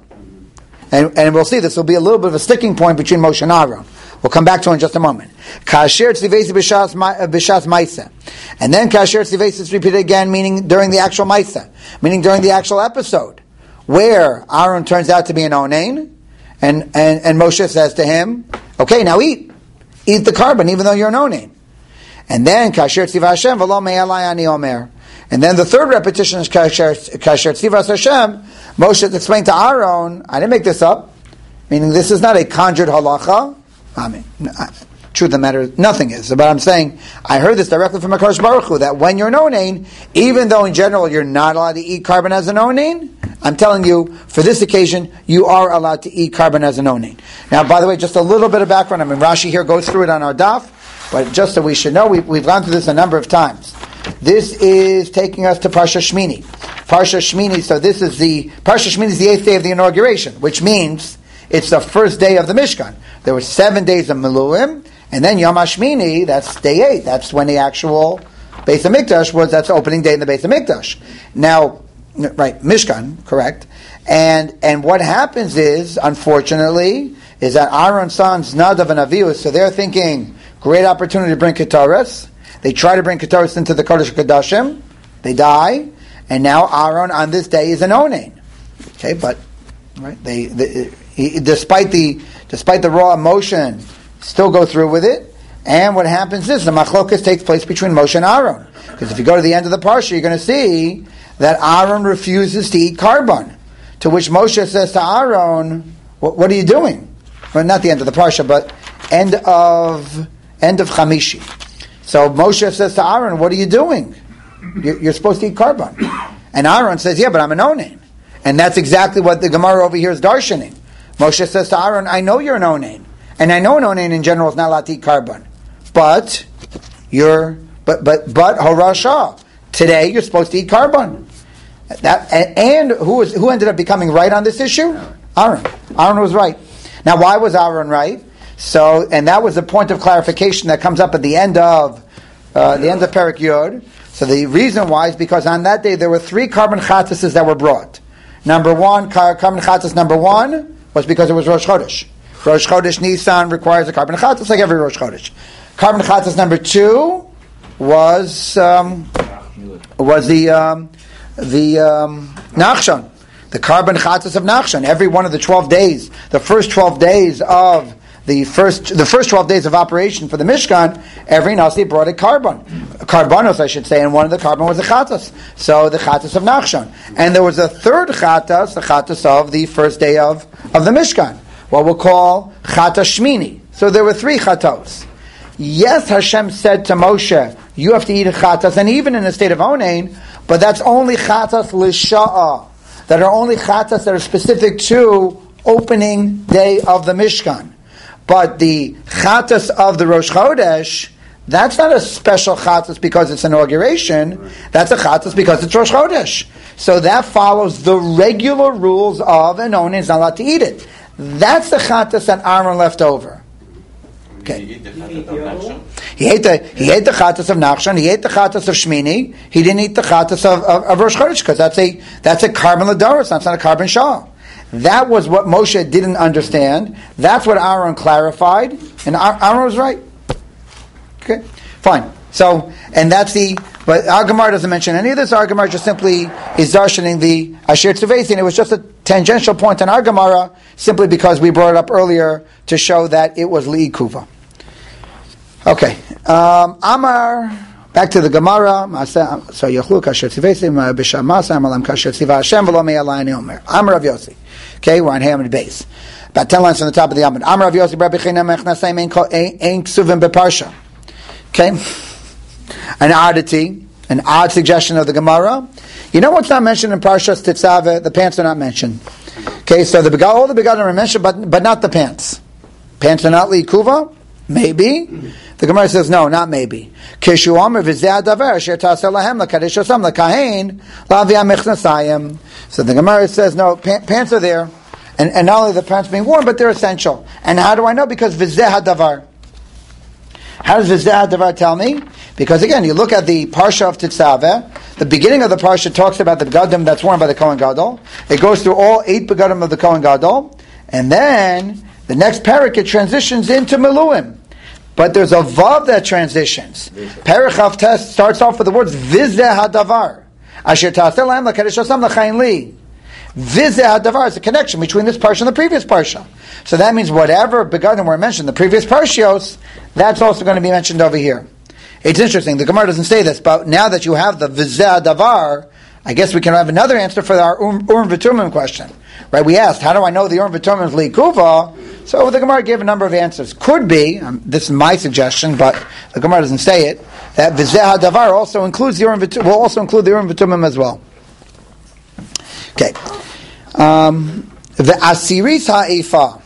and and we'll see this will be a little bit of a sticking point between Moshe and Aaron. We'll come back to it in just a moment. Kasher tzivesi b'shas ma'isa, and then kasher tzivesi is repeated again, meaning during the actual ma'isa, meaning during the actual episode, where Aaron turns out to be an onain. And, and, and Moshe says to him, okay, now eat. Eat the carbon, even though you're an onain. And then, Kasher Tziva Hashem, V'lo me'alai ani omer. And then the third repetition is Kasher Tzivas Hashem. Moshe explained to Aaron, I didn't make this up, meaning this is not a conjured halacha. I mean, truth of the matter, nothing is. But I'm saying, I heard this directly from HaKadosh Baruch Hu, that when you're an onain, even though in general you're not allowed to eat carbon as an onain, I'm telling you, for this occasion, you are allowed to eat carbon as an onain. Now, by the way, just a little bit of background. I mean, Rashi here goes through it on our daf, but just so we should know, we've, we've gone through this a number of times. This is taking us to Parsha Shmini. Parsha Shmini, so this is the, Parsha Shmini is the eighth day of the inauguration, which means it's the first day of the Mishkan. There were seven days of Meluim, and then Yom HaShmini, that's day eight. That's when the actual Beis HaMikdash was, that's opening day in the Beis HaMikdash. Now, right, Mishkan, correct. And and what happens is, unfortunately, is that Aaron's sons, Nadav and Avihu, so they're thinking, great opportunity to bring Ketores. They try to bring Ketores into the Kodesh HaKodashim. They die. And now Aaron, on this day, is an onain. Okay, but, right, they, they he, despite the despite the raw emotion, still go through with it. And what happens is, the machlokas takes place between Moshe and Aaron. Because if you go to the end of the parsha, you're going to see that Aaron refuses to eat carbon. To which Moshe says to Aaron, what, what are you doing? Well, not the end of the parsha, but end of end of Chamishi. So Moshe says to Aaron, what are you doing? You're, you're supposed to eat carbon. And Aaron says, yeah, but I'm an onain. And that's exactly what the Gemara over here is darshaning. Moshe says to Aaron, I know you're an onain. And I know an onain in general is not allowed to eat carbon. But, you're, but, but, but, Horasha, today you're supposed to eat carbon. That, and, and who was, who ended up becoming right on this issue? Aaron. Aaron was right. Now, why was Aaron right? So, and that was the point of clarification that comes up at the end of, uh, the end of Perek Yod. So the reason why is because on that day there were three carbon chatzises that were brought. Number one, carbon chatzis number one was because it was Rosh Chodesh. Rosh Chodesh Nisan requires a carbon chatzis like every Rosh Chodesh. Carbon chatzis number two was um, was the um, the um, Nachshon, the carbon chatzis of Nachshon. Every one of the twelve days, the first twelve days of the first the first twelve days of operation for the Mishkan, every Nasi brought a carbon, carbonos I should say, and one of the carbon was the chatas. So the chatas of Nachshon, and there was a third chatas, the chatas of the first day of, of the Mishkan, what we'll call chatas Shmini. So there were three chatos. Yes, Hashem said to Moshe, you have to eat a chatas, and even in the state of onain, but that's only chatas l'sha'a, that are only chatas that are specific to opening day of the Mishkan. But the chatas of the Rosh Chodesh, that's not a special chatas because it's inauguration. That's a chatas because it's Rosh Chodesh. So that follows the regular rules of an onain is not allowed to eat it. That's the chatas that Aaron left over. Okay. He ate the he ate the chatas of Nachshon. He ate the chatas of Shmini. He didn't eat the chatas of, of, of Rosh Chodesh because that's a that's a carbon ladoros. That's not a carbon shah. That was what Moshe didn't understand. That's what Aaron clarified, and Aaron was right. Okay, fine. So, and that's the. But our Gemara doesn't mention any of this. Our Gemara just simply is darshaning the Asher Tzuvesi, and it was just a tangential point in our Gemara, simply because we brought it up earlier to show that it was Li'ikuva. Okay, um, Amar Back to the Gemara. So Yechlu kasher tzivesim b'shamasa amalam kasher tziva Hashem v'lo me'alayni omer. Amar Rav Yossi. Okay, we're on Hamid base. About ten lines from the top of the Amud. Amar Rav Yossi Rabbi China mechnasayim ein ksuvim beparsha. Okay, an oddity, an odd suggestion of the Gemara. You know what's not mentioned in Parshas Tetzaveh? The pants are not mentioned. Okay, so the all the begadim are mentioned, but but not the pants. Pants are not liikuva? Maybe. The Gemara says no, not maybe. Kishu Amar v'zeh hadavar asher taseh lahem lakadesh osam lakahen lavi hamechnasayim. So the Gemara says no, pants are there, and and not only the pants being worn, but they're essential. And how do I know? Because v'zeh hadavar. How does v'zeh hadavar tell me? Because again, you look at the parsha of Tetzaveh. The beginning of the parsha talks about the begadim that's worn by the Kohen Gadol. It goes through all eight begadim of the Kohen Gadol, and then the next parak it transitions into Miluim. But there's a vav that transitions. Parak Chav Tes starts off with the words Vizeh Hadavar. Asher Taseh Lahem Lakadesh Osam L'Chayin Li. Vizeh Hadavar is a connection between this parsha and the previous parsha. So that means whatever begadim were mentioned in the previous parshios, that's also going to be mentioned over here. It's interesting. The Gemara doesn't say this, but now that you have the Vizeh Davar, I guess we can have another answer for our Urim V'Tumim question. Right? We asked, how do I know the Urim V'Tumim is Li'kuva? So the Gemara gave a number of answers. Could be, um, this is my suggestion, but the Gemara doesn't say it, that Vizeh Davar also includes the Urim V'Tumim, will also include the Urim V'Tumim as well. Okay. Um, the Asiris Ha'efa.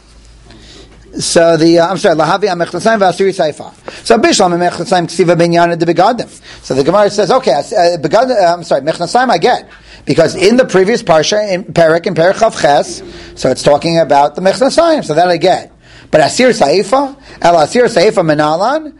So the uh, I'm sorry, lahavi amechnasayim v'asiri saifa. So bishlam amechnasayim ksiva binyana de begadim. So the Gemara says, okay, uh, begadim, uh, I'm sorry, mechnasayim I get because in the previous parsha in Perek in Perek Chav Ches, so it's talking about the mechnasayim, so that I get. But asir saifa, el asir saifa menalan.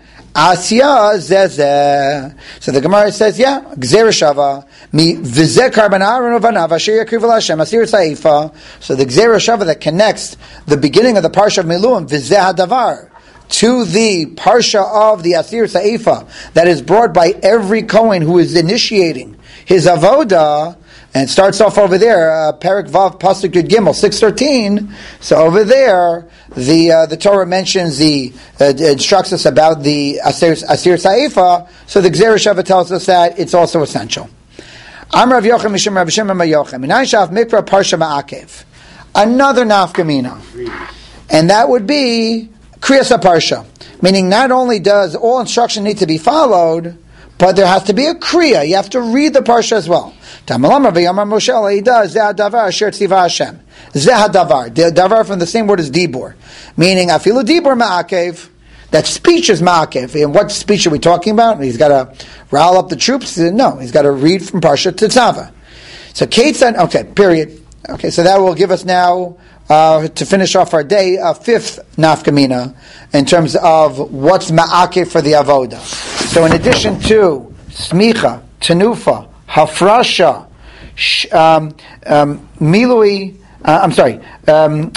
Asya zezeh. So the Gemara says, yeah, gzera shava mi v'zeh karban aaron uvanav asher yakriv l'Hashem asir saifa. So the gzera shava that connects the beginning of the parsha of Miluim v'zeh hadavar to the parsha of the asir saifa that is brought by every Kohen who is initiating his avoda. And it starts off over there, uh, Perek Vav Pasuk Yud Gimel six thirteen. So over there, the uh, the Torah mentions the uh, instructs us about the Asir, Asir Saifa. So the Gzera Shava tells us that it's also essential. Amar Rav Yochanan Mishum Rav Shimon Bar Yochai Minayin Shaf Mikra Parsha Ma'akev. Another nafkamina, and that would be Kriyas Parsha, meaning not only does all instruction need to be followed, but there has to be a kriya. You have to read the parsha as well. Tamalamar v'yamar Moshe Leida zeh hadavar asher tziva Hashem. Zeh hadavar. The davar from the same word as dibur, meaning afilu dibur ma'akev. That speech is ma'akev. And what speech are we talking about? He's got to rile up the troops. No, he's got to read from parsha Tetzaveh. So Kate said, okay, period. Okay, so that will give us now uh, to finish off our day a fifth nafkamina in terms of what's ma'akev for the avoda. So in addition to smicha, tenufa, hafrasha, sh, um, um, milui, uh, I'm sorry, um,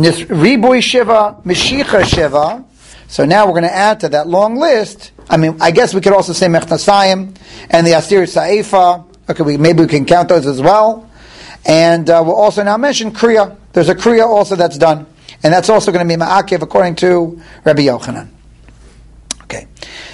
ribui shiva, mishicha shiva. So now we're going to add to that long list. I mean, I guess we could also say mechnasayim and the asir saifa. Okay, we, maybe we can count those as well. And uh, we'll also now mention kriya. There's a kriya also that's done, and that's also going to be ma'akev according to Rabbi Yochanan. Okay.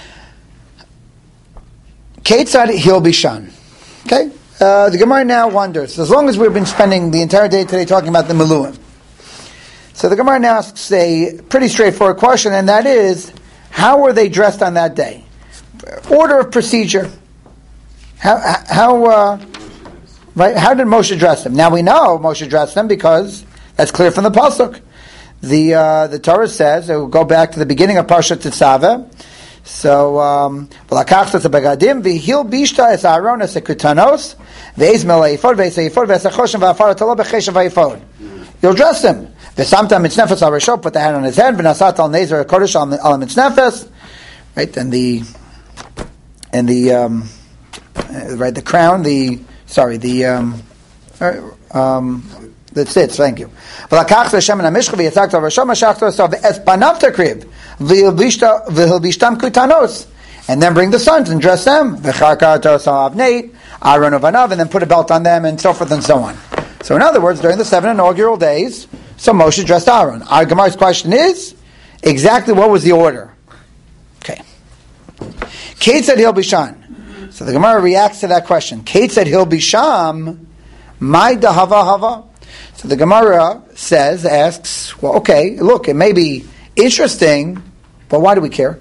Ketzad Hil Bishan. Okay? Uh, the Gemara now wonders, as long as we've been spending the entire day today talking about the Miluim. So the Gemara now asks a pretty straightforward question, and that is, how were they dressed on that day? Order of procedure. How, how, uh, right, how did Moshe dress them? Now we know Moshe dressed them because that's clear from the Pasuk. The, uh, the Torah says, we'll go back to the beginning of Parshat Tetzaveh. So, um, v'lakachta es begadim v'hil bishta es Aaron es kritanos v'ez me'leifod v'ez eifod v'ez achoshem v'afar atalo b'cheshav v'eifod. You'll dress him. V'samta mitznefes al rishon, put the hand on his head, v'nasat al nezer kodesh al mitznefes. Right, and the and the um, right the crown, the sorry the um, um, the tzitz. Thank you. V'lakachta shemen hamishcha v'yitzakta al rishon mashachta so v'ez panav takriv. And then bring the sons and dress them, and then put a belt on them, and so forth and so on. So in other words, during the seven inaugural days, so Moshe dressed Aaron. Our Gemara's question is, exactly what was the order? Okay. Kate said Hil Bishan. So the Gemara reacts to that question. Kate said he'll be sham, my dahava hava. So the Gemara says, asks, well, okay, look, it may be interesting, but why do we care?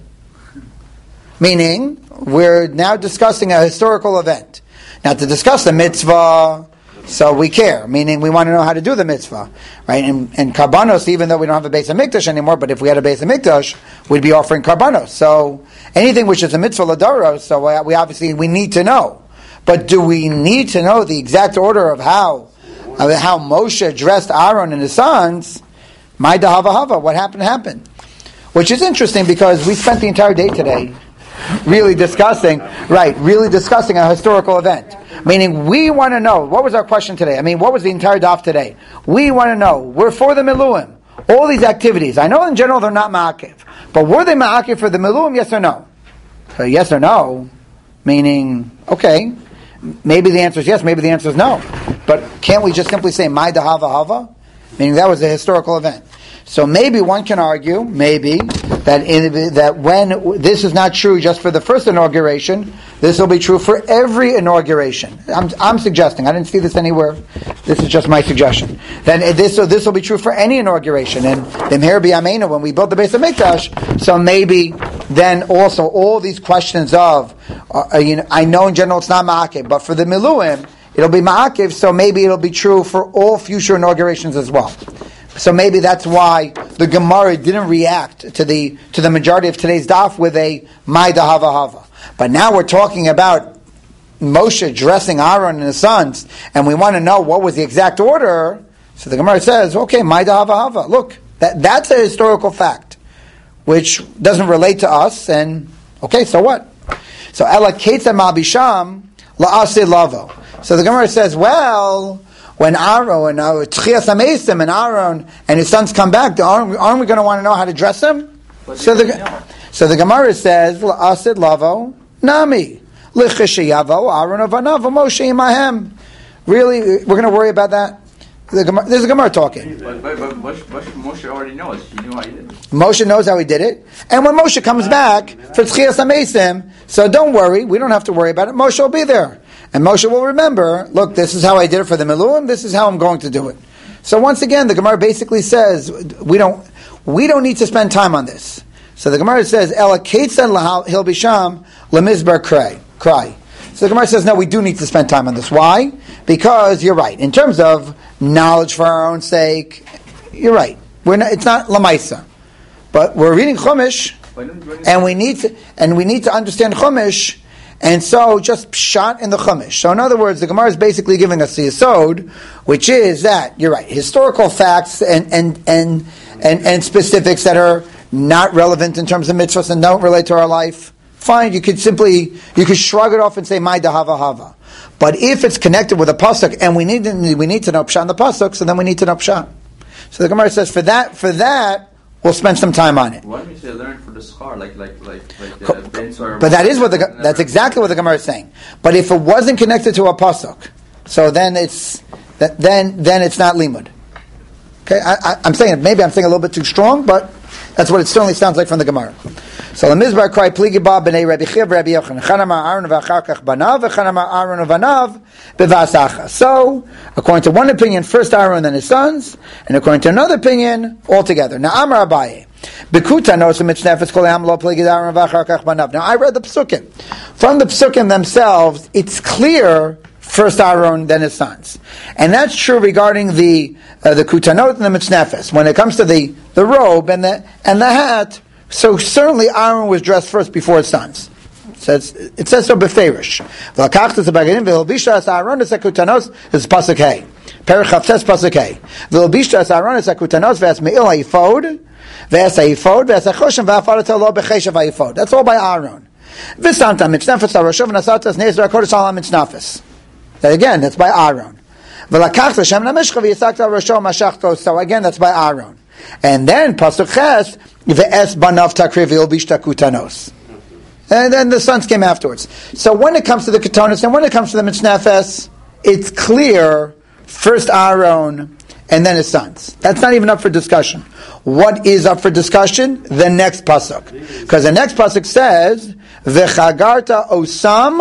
Meaning, we're now discussing a historical event. Now, to discuss the mitzvah, so we care, meaning we want to know how to do the mitzvah, right? And, and karbanos, even though we don't have a Beis HaMikdash anymore, but if we had a Beis HaMikdash, we'd be offering karbanos. So anything which is a mitzvah l'daros, so we obviously we need to know. But do we need to know the exact order of how of how Moshe addressed Aaron and his sons? My dahava hava, what happened happened, which is interesting because we spent the entire day today really discussing, right, really discussing a historical event. Meaning, we want to know, what was our question today? I mean, what was the entire daf today? We want to know, we're for the Miluim. All these activities, I know in general they're not ma'akiv, but were they ma'akiv for the Miluim, yes or no? So yes or no, meaning, okay, maybe the answer is yes, maybe the answer is no. But can't we just simply say, my dahava hava? Meaning that was a historical event. So maybe one can argue, maybe, that in, that when this is not true just for the first inauguration, this will be true for every inauguration. I'm, I'm suggesting, I didn't see this anywhere, this is just my suggestion. Then this, so this will be true for any inauguration. And B'mher B'yameinu, when we built the Beis HaMikdash, so maybe then also all these questions of, uh, you know, I know in general it's not ma'akev, but for the Miluim, it'll be ma'akev, so maybe it'll be true for all future inaugurations as well. So maybe that's why the Gemara didn't react to the to the majority of today's daf with a my dahava hava. But now we're talking about Moshe dressing Aaron and his sons, and we want to know what was the exact order. So the Gemara says, okay, my dahava hava. Look, that that's a historical fact, which doesn't relate to us, and okay, so what? So ela ketza ma'bisham la'aseh lavo. So the Gemara says, well, when Aaron and uh, Tchias HaMeisim and Aaron and his sons come back, aren't, aren't we going to want to know how to dress them? So the, so the Gemara says, Asid lavo nami lichishiyavo Aaron avanav Moshe imahem. Really, we're going to worry about that? The Gemara, there's a Gemara talking. But, but, but Moshe, Moshe already knows. He knew how he did it. Moshe knows how he did it. And when Moshe comes back for Tchias HaMeisim, so don't worry, we don't have to worry about it. Moshe will be there. And Moshe will remember, look, this is how I did it for the Miluim, this is how I'm going to do it. So once again, the Gemara basically says, we don't we don't need to spend time on this. So the Gemara says, Ela Ketzan Hil Bisham Lemizbar Cry. Cry. So the Gemara says, no, we do need to spend time on this. Why? Because you're right. In terms of knowledge for our own sake, you're right. We're not, it's not Lamaisa. But we're reading Chumash, and we need to and we need to understand Chumash. And so, just pshat in the Chumash. So in other words, the Gemara is basically giving us the Yesod, which is that, you're right, historical facts and, and, and, and, and specifics that are not relevant in terms of mitzvahs and don't relate to our life. Fine, you could simply, you could shrug it off and say, my dahava hava. But if it's connected with a pasuk, and we need to, we need to know pshat in the pasuk, so then we need to know pshat. So the Gemara says, for that, for that, we'll spend some time on it. Why don't you say learn for the schar, like like like like uh, Ben or But that is what the that's exactly what the Gemara is saying. But if it wasn't connected to a pasuk, so then it's that then then it's not limud. Okay, I, I, I'm saying it. Maybe I'm saying a little bit too strong, but that's what it certainly sounds like from the Gemara. So the Mizbar cry pligi ba b'nei Rabbi Chiv Rabbi Yochanan chanama Aaron v'achar kach banav v'chanama Aaron v'anav b'vasacha. So according to one opinion, first Aaron then his sons, and according to another opinion, all together. Now Amar Abaye b'kuta knows mitznefes kol ham lo pligi Aaron v'achar kach banav. Now I read the psukim. From the psukim themselves, it's clear first Aaron, then his sons. And that's true regarding the uh, the kutanot and the mitznefes. When it comes to the, the robe and the and the hat, so certainly Aaron was dressed first before his sons. It says, it says so beferish. V'lakachtas ha'bagadim v'ilbishas Aaron es hakutanos is pasuk hey. Perich chavtes pasuk hey. V'ilbishas Aaron es hakutanos v'es me'il ha'yifod v'es ha'yifod v'es ha'choshem v'afarat lo b'cheshav ha'yifod. That's all by Aaron. V'santa mitznefes ha'roshav v'nasatas ne'ezra kodesh al ha'mitznefes. That again, that's by Aaron. V'lakachtas Shem na'mishcha v'yisakta ha'roshav mashachto. So again, that's by Aaron. And then pasuk ches v'es banav takriv v'ilbish takutanos. And then the sons came afterwards. So when it comes to the ketonis and when it comes to the mitznefes, it's clear first Aaron and then his sons. That's not even up for discussion. What is up for discussion? The next pasuk, because the next pasuk says v'chagarta osam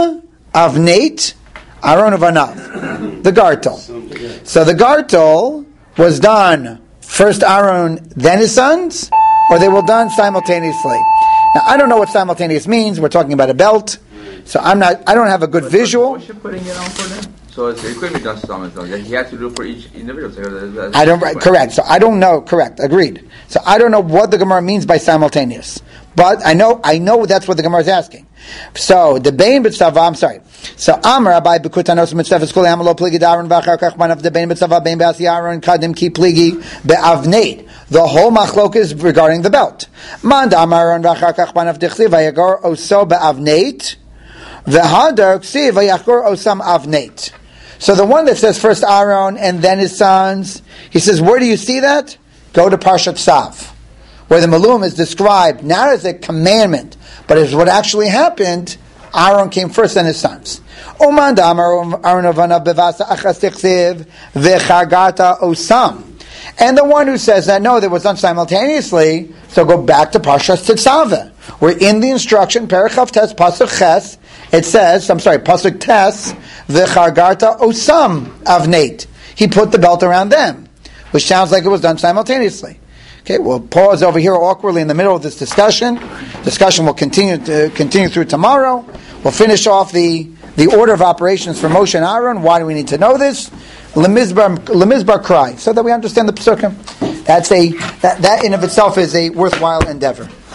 avneit, Aaron of Anav, the gartel. So the gartel was done first Aaron, then his sons, or they were done simultaneously. Now I don't know what simultaneous means. We're talking about a belt, so I'm not. I don't have a good but, visual. But Moshe putting it on for them, so it's, it could be done simultaneously. He had to do it for each individual. So I don't. Right, correct. So I don't know. Correct. Agreed. So I don't know what the Gemara means by simultaneous, but I know. I know that's what the Gemara is asking. So the bein b'tzava. I'm sorry. So Amar Abai b'kutanos mitzvah skuli amalo pligi daron v'achar kachman of the bein b'tzava bein b'asi Aaron kadim ki pligi be'avneit. The whole machlok is regarding the belt. Man damar Aaron v'achar kachman of dichsi v'yagor oso be'avneit v'hadar ksi v'yachor osam avneit. So the one that says first Aaron and then his sons, he says, where do you see that? Go to Parshat Tzav, where the Malum is described not as a commandment, but as what actually happened. Aaron came first, then his sons. Oman damar Aaron avanav bevasa achas tichsiv v'chagata osam. And the one who says that no, that was done simultaneously, so go back to Parshat Tetzaveh. We're in the instruction, Perichav Tes Pasuk Ches. It says, I'm sorry, Pasuk Tes v'chargarta osam avneit. He put the belt around them, which sounds like it was done simultaneously. Okay, we'll pause over here awkwardly in the middle of this discussion. Discussion will continue to continue through tomorrow. We'll finish off the, the order of operations for Moshe and Aaron. Why do we need to know this? Lemizbar, Lemizbar cry, so that we understand the psukim. That's a that, that in of itself is a worthwhile endeavor.